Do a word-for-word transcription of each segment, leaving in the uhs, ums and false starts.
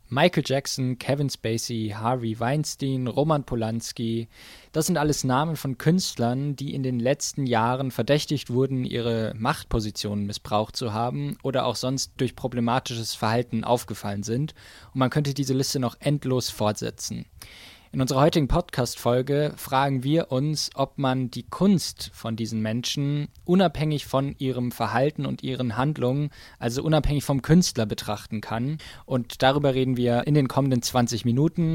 Michael Jackson, Kevin Spacey, Harvey Weinstein, Roman Polanski, das sind alles Namen von Künstlern, die in den letzten Jahren verdächtigt wurden, ihre Machtpositionen missbraucht zu haben oder auch sonst durch problematisches Verhalten aufgefallen sind. Und man könnte diese Liste noch endlos fortsetzen. In unserer heutigen Podcast-Folge fragen wir uns, ob man die Kunst von diesen Menschen unabhängig von ihrem Verhalten und ihren Handlungen, also unabhängig vom Künstler betrachten kann. Und darüber reden wir in den kommenden zwanzig Minuten.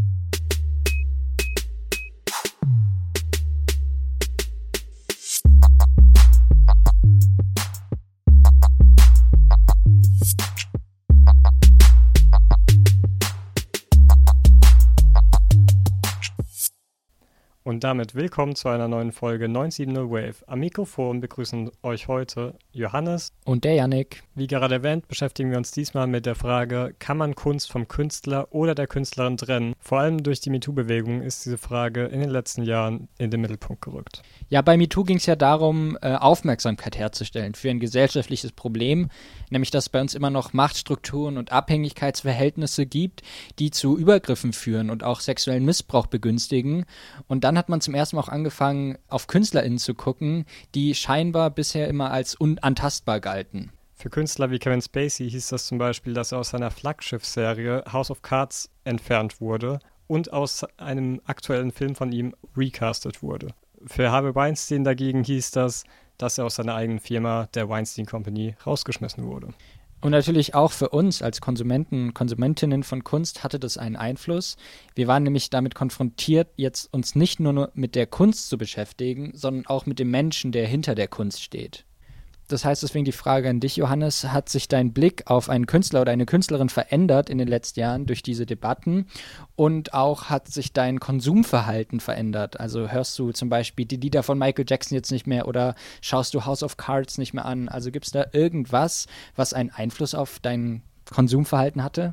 Und damit willkommen zu einer neuen Folge neun sieben null Wave. Am Mikrofon begrüßen euch heute Johannes und der Yannick. Wie gerade erwähnt, beschäftigen wir uns diesmal mit der Frage, kann man Kunst vom Künstler oder der Künstlerin trennen? Vor allem durch die MeToo-Bewegung ist diese Frage in den letzten Jahren in den Mittelpunkt gerückt. Ja, bei MeToo ging es ja darum, äh, Aufmerksamkeit herzustellen für ein gesellschaftliches Problem, nämlich dass es bei uns immer noch Machtstrukturen und Abhängigkeitsverhältnisse gibt, die zu Übergriffen führen und auch sexuellen Missbrauch begünstigen. Und dann hat man zum ersten Mal auch angefangen, auf KünstlerInnen zu gucken, die scheinbar bisher immer als unantastbar galten. Für Künstler wie Kevin Spacey hieß das zum Beispiel, dass er aus seiner Flaggschiff-Serie House of Cards entfernt wurde und aus einem aktuellen Film von ihm recastet wurde. Für Harvey Weinstein dagegen hieß das, dass er aus seiner eigenen Firma, der Weinstein Company, rausgeschmissen wurde. Und natürlich auch für uns als Konsumenten und Konsumentinnen von Kunst hatte das einen Einfluss. Wir waren nämlich damit konfrontiert, jetzt uns nicht nur mit der Kunst zu beschäftigen, sondern auch mit dem Menschen, der hinter der Kunst steht. Das heißt deswegen die Frage an dich, Johannes, hat sich dein Blick auf einen Künstler oder eine Künstlerin verändert in den letzten Jahren durch diese Debatten und auch hat sich dein Konsumverhalten verändert? Also hörst du zum Beispiel die Lieder von Michael Jackson jetzt nicht mehr oder schaust du House of Cards nicht mehr an? Also gibt es da irgendwas, was einen Einfluss auf dein Konsumverhalten hatte?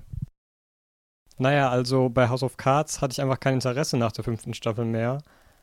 Naja, also bei House of Cards hatte ich einfach kein Interesse nach der fünften Staffel mehr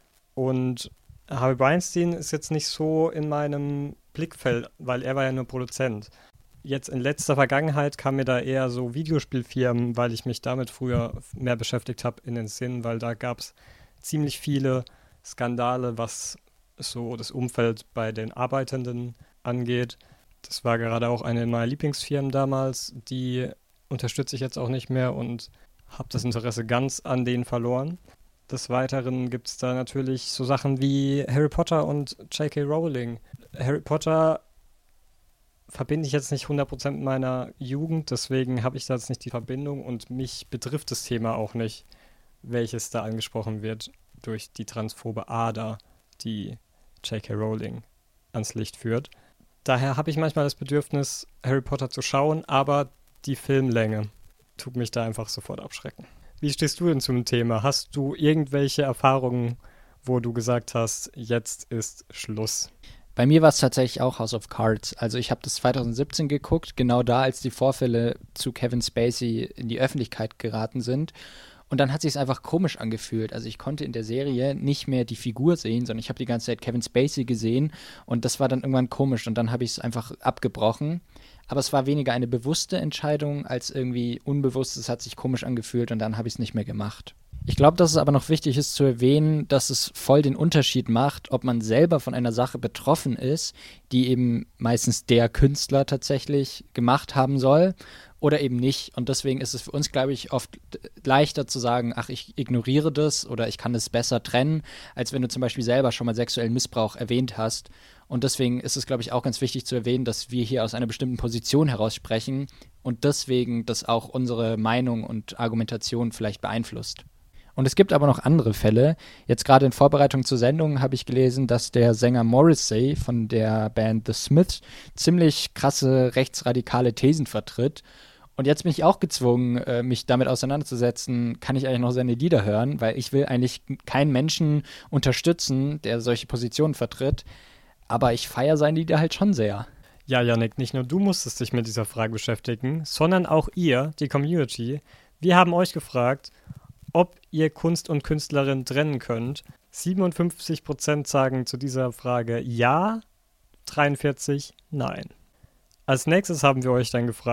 und Harvey Weinstein ist jetzt nicht so in meinem Blickfeld, weil er war ja nur Produzent. Jetzt in letzter Vergangenheit kamen mir da eher so Videospielfirmen, weil ich mich damit früher mehr beschäftigt habe, in den Sinn, weil da gab es ziemlich viele Skandale, was so das Umfeld bei den Arbeitenden angeht. Das war gerade auch eine meiner Lieblingsfirmen damals, die unterstütze ich jetzt auch nicht mehr und habe das Interesse ganz an denen verloren. Des Weiteren gibt es da natürlich so Sachen wie Harry Potter und J K Rowling. Harry Potter verbinde ich jetzt nicht hundert Prozent mit meiner Jugend, deswegen habe ich da jetzt nicht die Verbindung und mich betrifft das Thema auch nicht, welches da angesprochen wird durch die transphobe Ader, die J K Rowling ans Licht führt. Daher habe ich manchmal das Bedürfnis, Harry Potter zu schauen, aber die Filmlänge tut mich da einfach sofort abschrecken. Wie stehst du denn zum Thema? Hast du irgendwelche Erfahrungen, wo du gesagt hast, jetzt ist Schluss? Bei mir war es tatsächlich auch House of Cards. Also ich habe das zwanzig siebzehn geguckt, genau da, als die Vorfälle zu Kevin Spacey in die Öffentlichkeit geraten sind. Und dann hat sich es einfach komisch angefühlt. Also ich konnte in der Serie nicht mehr die Figur sehen, sondern ich habe die ganze Zeit Kevin Spacey gesehen und das war dann irgendwann komisch und dann habe ich es einfach abgebrochen. Aber es war weniger eine bewusste Entscheidung als irgendwie unbewusst. Es hat sich komisch angefühlt und dann habe ich es nicht mehr gemacht. Ich glaube, dass es aber noch wichtig ist zu erwähnen, dass es voll den Unterschied macht, ob man selber von einer Sache betroffen ist, die eben meistens der Künstler tatsächlich gemacht haben soll oder eben nicht. Und deswegen ist es für uns, glaube ich, oft leichter zu sagen, ach, ich ignoriere das oder ich kann es besser trennen, als wenn du zum Beispiel selber schon mal sexuellen Missbrauch erwähnt hast. Und deswegen ist es, glaube ich, auch ganz wichtig zu erwähnen, dass wir hier aus einer bestimmten Position heraus sprechen und deswegen das auch unsere Meinung und Argumentation vielleicht beeinflusst. Und es gibt aber noch andere Fälle. Jetzt gerade in Vorbereitung zur Sendung habe ich gelesen, dass der Sänger Morrissey von der Band The Smiths ziemlich krasse rechtsradikale Thesen vertritt. Und jetzt bin ich auch gezwungen, mich damit auseinanderzusetzen, kann ich eigentlich noch seine Lieder hören, weil ich will eigentlich keinen Menschen unterstützen, der solche Positionen vertritt. Aber ich feiere seine Lieder halt schon sehr. Ja, Yannick, nicht nur du musstest dich mit dieser Frage beschäftigen, sondern auch ihr, die Community. Wir haben euch gefragt, ob ihr Kunst und Künstlerin trennen könnt. siebenundfünfzig Prozent sagen zu dieser Frage ja, dreiundvierzig nein. Als nächstes haben wir euch dann gefragt,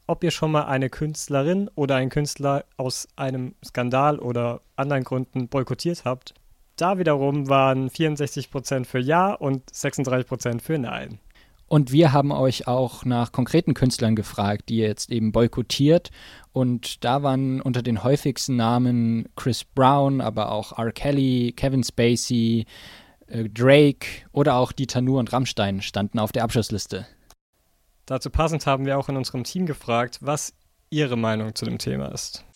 ob ihr schon mal eine Künstlerin oder einen Künstler aus einem Skandal oder anderen Gründen boykottiert habt. Da wiederum waren vierundsechzig Prozent für Ja und sechsunddreißig Prozent für Nein. Und wir haben euch auch nach konkreten Künstlern gefragt, die ihr jetzt eben boykottiert. Und da waren unter den häufigsten Namen Chris Brown, aber auch R. Kelly, Kevin Spacey, äh, Drake oder auch Dieter Nuhr und Rammstein standen auf der Abschlussliste. Dazu passend haben wir auch in unserem Team gefragt, was ihre Meinung zu dem Thema ist.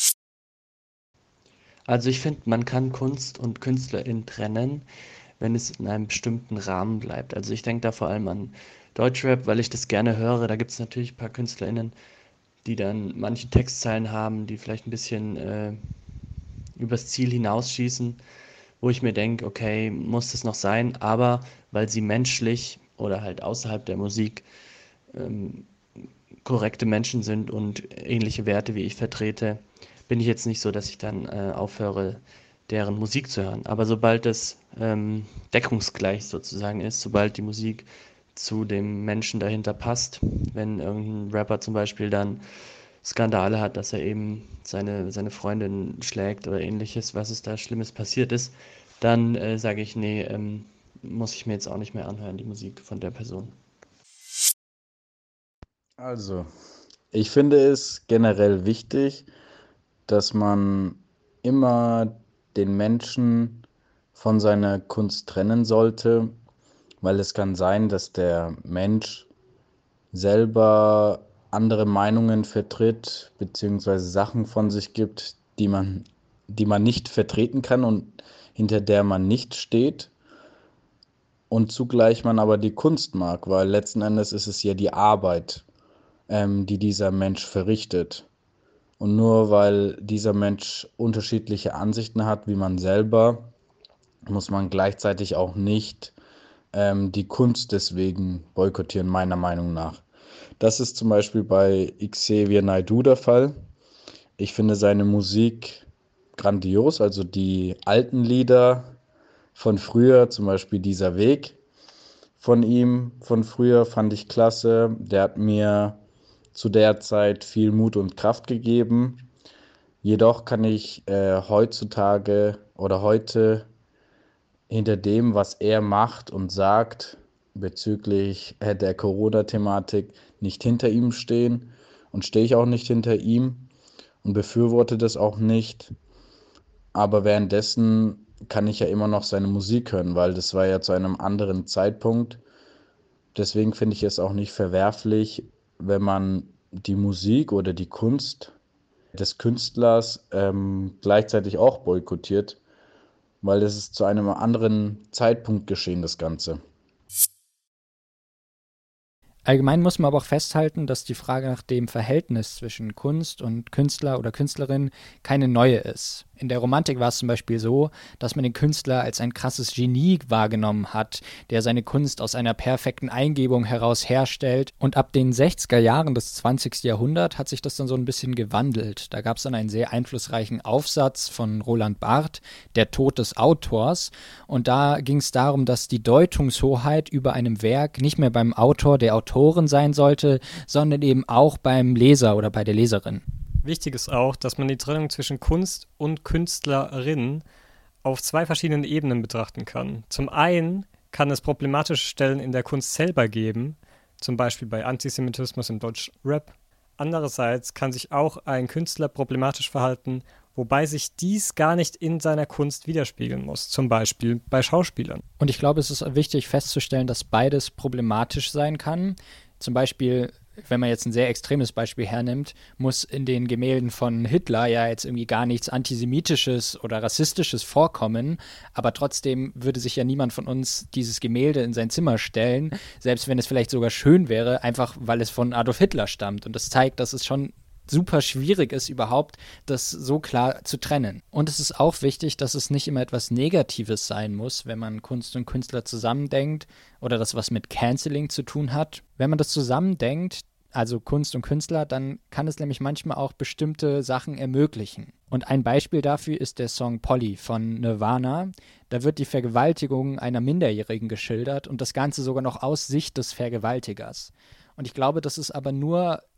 Also ich finde, man kann Kunst und KünstlerInnen trennen, wenn es in einem bestimmten Rahmen bleibt. Also ich denke da vor allem an Deutschrap, weil ich das gerne höre. Da gibt es natürlich ein paar KünstlerInnen, die dann manche Textzeilen haben, die vielleicht ein bisschen äh, übers Ziel hinausschießen, wo ich mir denke, okay, muss das noch sein? Aber weil sie menschlich oder halt außerhalb der Musik ähm, korrekte Menschen sind und ähnliche Werte wie ich vertrete, bin ich jetzt nicht so, dass ich dann äh, aufhöre, deren Musik zu hören. Aber sobald es ähm, deckungsgleich sozusagen ist, sobald die Musik zu dem Menschen dahinter passt, wenn irgendein Rapper zum Beispiel dann Skandale hat, dass er eben seine, seine Freundin schlägt oder ähnliches, was es da Schlimmes passiert ist, dann äh, sage ich, nee, ähm, muss ich mir jetzt auch nicht mehr anhören, die Musik von der Person. Also, ich finde es generell wichtig, dass man immer den Menschen von seiner Kunst trennen sollte, weil es kann sein, dass der Mensch selber andere Meinungen vertritt, beziehungsweise Sachen von sich gibt, die man, die man nicht vertreten kann und hinter der man nicht steht. Und zugleich man aber die Kunst mag, weil letzten Endes ist es ja die Arbeit, ähm, die dieser Mensch verrichtet. Und nur weil dieser Mensch unterschiedliche Ansichten hat wie man selber, muss man gleichzeitig auch nicht ähm, die Kunst deswegen boykottieren, meiner Meinung nach. Das ist zum Beispiel bei Xavier Naidoo der Fall. Ich finde seine Musik grandios, also die alten Lieder von früher, zum Beispiel Dieser Weg von ihm von früher fand ich klasse. Der hat mir zu der Zeit viel Mut und Kraft gegeben. Jedoch kann ich äh, heutzutage oder heute hinter dem, was er macht und sagt bezüglich äh, der Corona-Thematik, nicht hinter ihm stehen und stehe ich auch nicht hinter ihm und befürworte das auch nicht. Aber währenddessen kann ich ja immer noch seine Musik hören, weil das war ja zu einem anderen Zeitpunkt. Deswegen finde ich es auch nicht verwerflich, wenn man die Musik oder die Kunst des Künstlers ähm, gleichzeitig auch boykottiert, weil das ist zu einem anderen Zeitpunkt geschehen, das Ganze. Allgemein muss man aber auch festhalten, dass die Frage nach dem Verhältnis zwischen Kunst und Künstler oder Künstlerin keine neue ist. In der Romantik war es zum Beispiel so, dass man den Künstler als ein krasses Genie wahrgenommen hat, der seine Kunst aus einer perfekten Eingebung heraus herstellt. Und ab den sechziger Jahren des zwanzigsten Jahrhunderts hat sich das dann so ein bisschen gewandelt. Da gab es dann einen sehr einflussreichen Aufsatz von Roland Barthes, Der Tod des Autors. Und da ging es darum, dass die Deutungshoheit über einem Werk nicht mehr beim Autor, der Autorin sein sollte, sondern eben auch beim Leser oder bei der Leserin. Wichtig ist auch, dass man die Trennung zwischen Kunst und Künstlerin auf zwei verschiedenen Ebenen betrachten kann. Zum einen kann es problematische Stellen in der Kunst selber geben, zum Beispiel bei Antisemitismus im Deutschrap. Andererseits kann sich auch ein Künstler problematisch verhalten, wobei sich dies gar nicht in seiner Kunst widerspiegeln muss, zum Beispiel bei Schauspielern. Und ich glaube, es ist wichtig festzustellen, dass beides problematisch sein kann. Zum Beispiel, wenn man jetzt ein sehr extremes Beispiel hernimmt, muss in den Gemälden von Hitler ja jetzt irgendwie gar nichts Antisemitisches oder Rassistisches vorkommen, aber trotzdem würde sich ja niemand von uns dieses Gemälde in sein Zimmer stellen, selbst wenn es vielleicht sogar schön wäre, einfach weil es von Adolf Hitler stammt. Und das zeigt, dass es schon super schwierig ist, überhaupt das so klar zu trennen. Und es ist auch wichtig, dass es nicht immer etwas Negatives sein muss, wenn man Kunst und Künstler zusammendenkt oder das was mit Canceling zu tun hat. Wenn man das zusammendenkt, also Kunst und Künstler, dann kann es nämlich manchmal auch bestimmte Sachen ermöglichen. Und ein Beispiel dafür ist der Song Polly von Nirvana. Da wird die Vergewaltigung einer Minderjährigen geschildert und das Ganze sogar noch aus Sicht des Vergewaltigers. Und ich glaube, das ist aber nur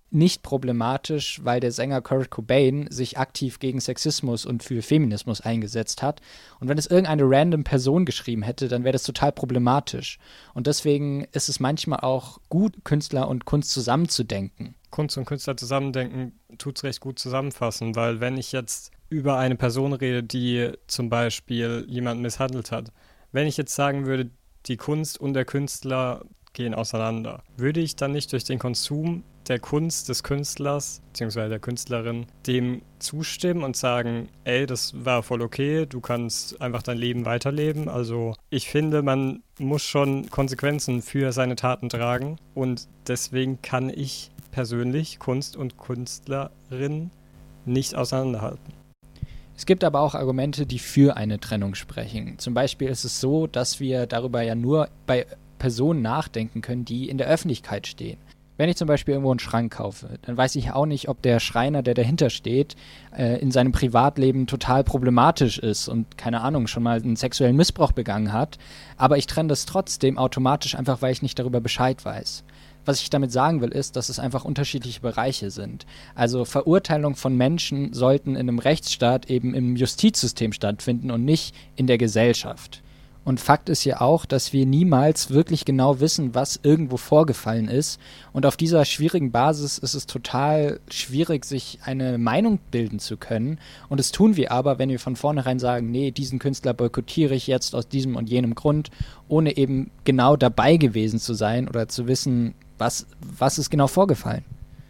nicht problematisch, weil der Sänger Kurt Cobain sich aktiv gegen Sexismus und für Feminismus eingesetzt hat. Und wenn es irgendeine random Person geschrieben hätte, dann wäre das total problematisch. Und deswegen ist es manchmal auch gut, Künstler und Kunst zusammenzudenken. Kunst und Künstler zusammendenken tut es recht gut zusammenfassen, weil wenn ich jetzt über eine Person rede, die zum Beispiel jemanden misshandelt hat, wenn ich jetzt sagen würde, die Kunst und der Künstler gehen auseinander, würde ich dann nicht durch den Konsum der Kunst des Künstlers bzw. der Künstlerin dem zustimmen und sagen, ey, das war voll okay, du kannst einfach dein Leben weiterleben. Also ich finde, man muss schon Konsequenzen für seine Taten tragen und deswegen kann ich persönlich Kunst und Künstlerin nicht auseinanderhalten. Es gibt aber auch Argumente, die für eine Trennung sprechen. Zum Beispiel ist es so, dass wir darüber ja nur bei Personen nachdenken können, die in der Öffentlichkeit stehen. Wenn ich zum Beispiel irgendwo einen Schrank kaufe, dann weiß ich auch nicht, ob der Schreiner, der dahinter steht, äh, in seinem Privatleben total problematisch ist und, keine Ahnung, schon mal einen sexuellen Missbrauch begangen hat. Aber ich trenne das trotzdem automatisch, einfach weil ich nicht darüber Bescheid weiß. Was ich damit sagen will, ist, dass es einfach unterschiedliche Bereiche sind. Also Verurteilung von Menschen sollten in einem Rechtsstaat eben im Justizsystem stattfinden und nicht in der Gesellschaft. Und Fakt ist ja auch, dass wir niemals wirklich genau wissen, was irgendwo vorgefallen ist. Und auf dieser schwierigen Basis ist es total schwierig, sich eine Meinung bilden zu können. Und das tun wir aber, wenn wir von vornherein sagen, nee, diesen Künstler boykottiere ich jetzt aus diesem und jenem Grund, ohne eben genau dabei gewesen zu sein oder zu wissen, was, was ist genau vorgefallen.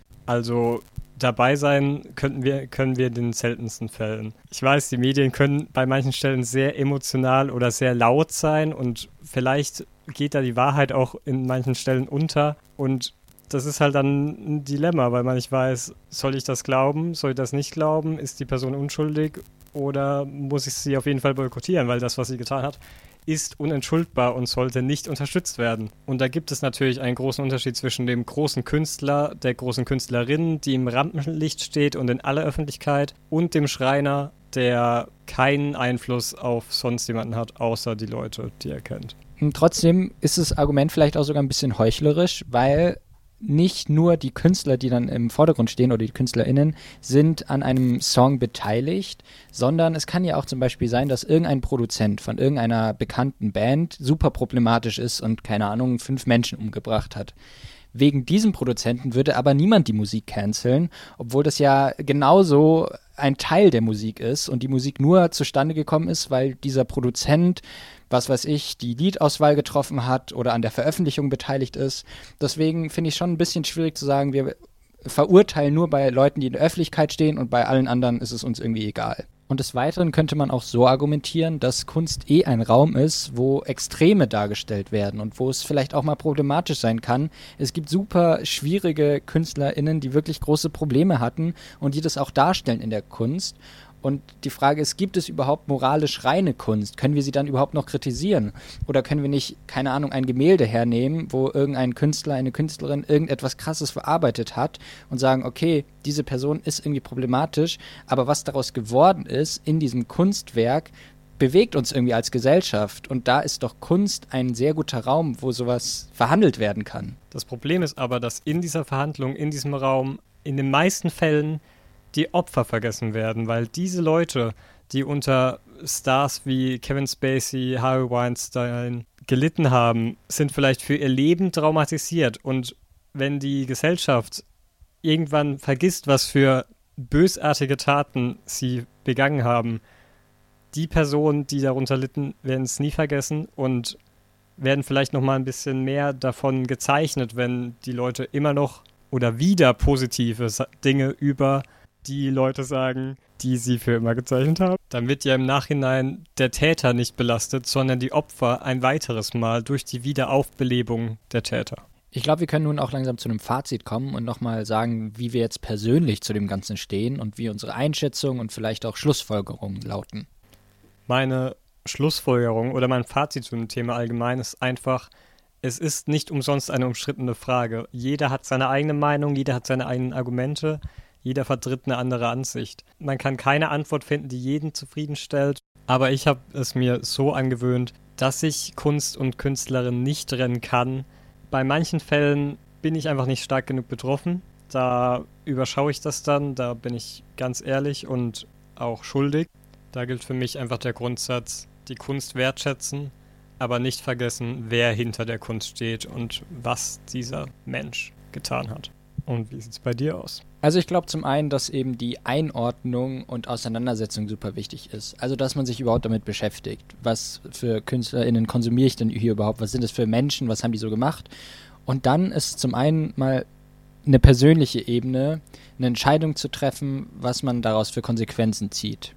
Also dabei sein könnten wir, können wir in den seltensten Fällen. Ich weiß, die Medien können bei manchen Stellen sehr emotional oder sehr laut sein und vielleicht geht da die Wahrheit auch in manchen Stellen unter und das ist halt dann ein Dilemma, weil man nicht weiß, soll ich das glauben, soll ich das nicht glauben, ist die Person unschuldig oder muss ich sie auf jeden Fall boykottieren, weil das, was sie getan hat, ist unentschuldbar und sollte nicht unterstützt werden. Und da gibt es natürlich einen großen Unterschied zwischen dem großen Künstler, der großen Künstlerin, die im Rampenlicht steht und in aller Öffentlichkeit, und dem Schreiner, der keinen Einfluss auf sonst jemanden hat, außer die Leute, die er kennt. Und trotzdem ist das Argument vielleicht auch sogar ein bisschen heuchlerisch, weil nicht nur die Künstler, die dann im Vordergrund stehen oder die KünstlerInnen, sind an einem Song beteiligt, sondern es kann ja auch zum Beispiel sein, dass irgendein Produzent von irgendeiner bekannten Band super problematisch ist und, keine Ahnung, fünf Menschen umgebracht hat. Wegen diesem Produzenten würde aber niemand die Musik canceln, obwohl das ja genauso ein Teil der Musik ist und die Musik nur zustande gekommen ist, weil dieser Produzent, was weiß ich, die Liedauswahl getroffen hat oder an der Veröffentlichung beteiligt ist. Deswegen finde ich schon ein bisschen schwierig zu sagen, wir verurteilen nur bei Leuten, die in der Öffentlichkeit stehen und bei allen anderen ist es uns irgendwie egal. Und des Weiteren könnte man auch so argumentieren, dass Kunst eh ein Raum ist, wo Extreme dargestellt werden und wo es vielleicht auch mal problematisch sein kann. Es gibt super schwierige KünstlerInnen, die wirklich große Probleme hatten und die das auch darstellen in der Kunst. Und die Frage ist, gibt es überhaupt moralisch reine Kunst? Können wir sie dann überhaupt noch kritisieren? Oder können wir nicht, keine Ahnung, ein Gemälde hernehmen, wo irgendein Künstler, eine Künstlerin irgendetwas Krasses verarbeitet hat und sagen, okay, diese Person ist irgendwie problematisch, aber was daraus geworden ist in diesem Kunstwerk, bewegt uns irgendwie als Gesellschaft. Und da ist doch Kunst ein sehr guter Raum, wo sowas verhandelt werden kann. Das Problem ist aber, dass in dieser Verhandlung, in diesem Raum, in den meisten Fällen die Opfer vergessen werden, weil diese Leute, die unter Stars wie Kevin Spacey, Harvey Weinstein gelitten haben, sind vielleicht für ihr Leben traumatisiert. Und wenn die Gesellschaft irgendwann vergisst, was für bösartige Taten sie begangen haben, die Personen, die darunter litten, werden es nie vergessen und werden vielleicht noch mal ein bisschen mehr davon gezeichnet, wenn die Leute immer noch oder wieder positive Dinge über die Leute sagen, die sie für immer gezeichnet haben. Dann wird ja im Nachhinein der Täter nicht belastet, sondern die Opfer ein weiteres Mal durch die Wiederaufbelebung der Täter. Ich glaube, wir können nun auch langsam zu einem Fazit kommen und nochmal sagen, wie wir jetzt persönlich zu dem Ganzen stehen und wie unsere Einschätzung und vielleicht auch Schlussfolgerungen lauten. Meine Schlussfolgerung oder mein Fazit zu dem Thema allgemein ist einfach, es ist nicht umsonst eine umstrittene Frage. Jeder hat seine eigene Meinung, jeder hat seine eigenen Argumente. Jeder vertritt eine andere Ansicht. Man kann keine Antwort finden, die jeden zufriedenstellt. Aber ich habe es mir so angewöhnt, dass ich Kunst und Künstlerin nicht trennen kann. Bei manchen Fällen bin ich einfach nicht stark genug betroffen. da überschaue ich das dann, da bin ich ganz ehrlich und auch schuldig. Da gilt für mich einfach der Grundsatz, die Kunst wertschätzen, aber nicht vergessen, wer hinter der Kunst steht und was dieser Mensch getan hat. Und wie sieht es bei dir aus? Also ich glaube zum einen, dass eben die Einordnung und Auseinandersetzung super wichtig ist. Also dass man sich überhaupt damit beschäftigt. Was für KünstlerInnen konsumiere ich denn hier überhaupt? Was sind das für Menschen? Was haben die so gemacht? Und dann ist zum einen mal eine persönliche Ebene, eine Entscheidung zu treffen, was man daraus für Konsequenzen zieht.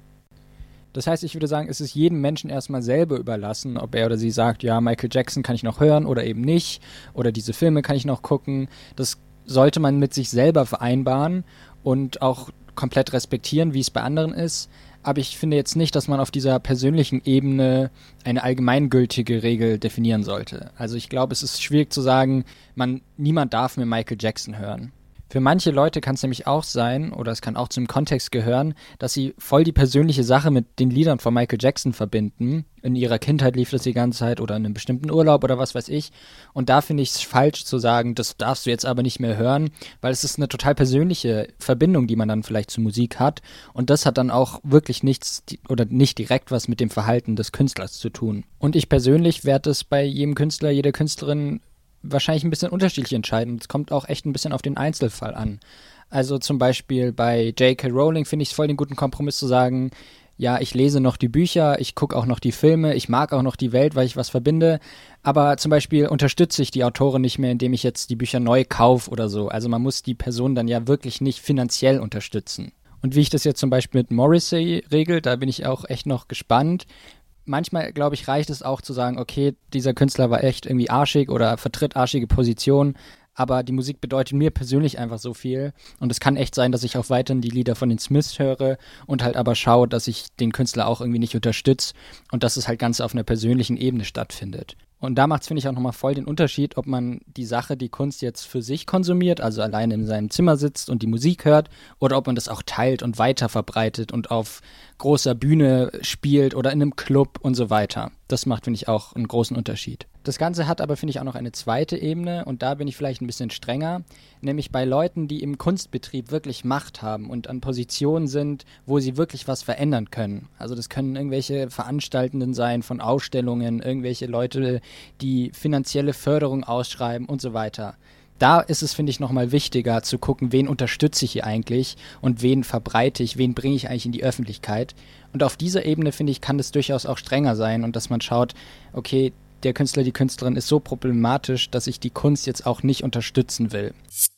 Das heißt, ich würde sagen, es ist jedem Menschen erstmal selber überlassen, ob er oder sie sagt, ja, Michael Jackson kann ich noch hören oder eben nicht, oder diese Filme kann ich noch gucken. Das sollte man mit sich selber vereinbaren und auch komplett respektieren, wie es bei anderen ist. Aber ich finde jetzt nicht, dass man auf dieser persönlichen Ebene eine allgemeingültige Regel definieren sollte. Also ich glaube, es ist schwierig zu sagen, man, niemand darf mehr Michael Jackson hören. Für manche Leute kann es nämlich auch sein, oder es kann auch zum Kontext gehören, dass sie voll die persönliche Sache mit den Liedern von Michael Jackson verbinden. In ihrer Kindheit lief das die ganze Zeit oder in einem bestimmten Urlaub oder was weiß ich. Und da finde ich es falsch zu sagen, das darfst du jetzt aber nicht mehr hören, weil es ist eine total persönliche Verbindung, die man dann vielleicht zur Musik hat. Und das hat dann auch wirklich nichts oder nicht direkt was mit dem Verhalten des Künstlers zu tun. Und ich persönlich werde es bei jedem Künstler, jeder Künstlerin wahrscheinlich ein bisschen unterschiedlich entscheiden. Es kommt auch echt ein bisschen auf den Einzelfall an. Also zum Beispiel bei J K. Rowling finde ich es voll den guten Kompromiss zu sagen, ja, ich lese noch die Bücher, ich gucke auch noch die Filme, ich mag auch noch die Welt, weil ich was verbinde, aber zum Beispiel unterstütze ich die Autorin nicht mehr, indem ich jetzt die Bücher neu kaufe oder so. Also man muss die Person dann ja wirklich nicht finanziell unterstützen. Und wie ich das jetzt zum Beispiel mit Morrissey regel, da bin ich auch echt noch gespannt. Manchmal, glaube ich, reicht es auch zu sagen, okay, dieser Künstler war echt irgendwie arschig oder vertritt arschige Positionen, aber die Musik bedeutet mir persönlich einfach so viel und es kann echt sein, dass ich auch weiterhin die Lieder von den Smiths höre und halt aber schaue, dass ich den Künstler auch irgendwie nicht unterstütze und dass es halt ganz auf einer persönlichen Ebene stattfindet. Und da macht es, finde ich, auch nochmal voll den Unterschied, ob man die Sache, die Kunst jetzt für sich konsumiert, also alleine in seinem Zimmer sitzt und die Musik hört, oder ob man das auch teilt und weiter verbreitet und auf großer Bühne spielt oder in einem Club und so weiter. Das macht, finde ich, auch einen großen Unterschied. Das Ganze hat aber, finde ich, auch noch eine zweite Ebene und da bin ich vielleicht ein bisschen strenger, nämlich bei Leuten, die im Kunstbetrieb wirklich Macht haben und an Positionen sind, wo sie wirklich was verändern können. Also das können irgendwelche Veranstaltenden sein von Ausstellungen, irgendwelche Leute, die finanzielle Förderung ausschreiben und so weiter. Da ist es, finde ich, nochmal wichtiger zu gucken, wen unterstütze ich hier eigentlich und wen verbreite ich, wen bringe ich eigentlich in die Öffentlichkeit. Und auf dieser Ebene, finde ich, kann das durchaus auch strenger sein und dass man schaut, okay, der Künstler, die Künstlerin ist so problematisch, dass ich die Kunst jetzt auch nicht unterstützen will.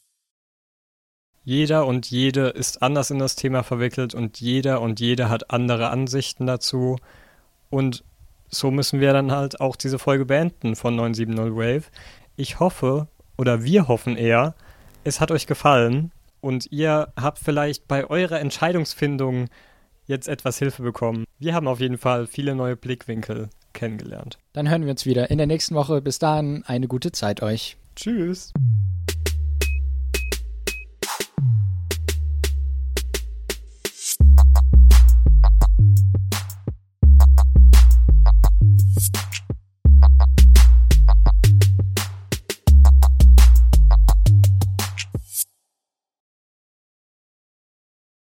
Jeder und jede ist anders in das Thema verwickelt und jeder und jede hat andere Ansichten dazu. Und so müssen wir dann halt auch diese Folge beenden von neun sieben null Wave. Ich hoffe, oder wir hoffen eher, es hat euch gefallen und ihr habt vielleicht bei eurer Entscheidungsfindung jetzt etwas Hilfe bekommen. Wir haben auf jeden Fall viele neue Blickwinkel kennengelernt. Dann hören wir uns wieder in der nächsten Woche. Bis dahin, eine gute Zeit euch. Tschüss.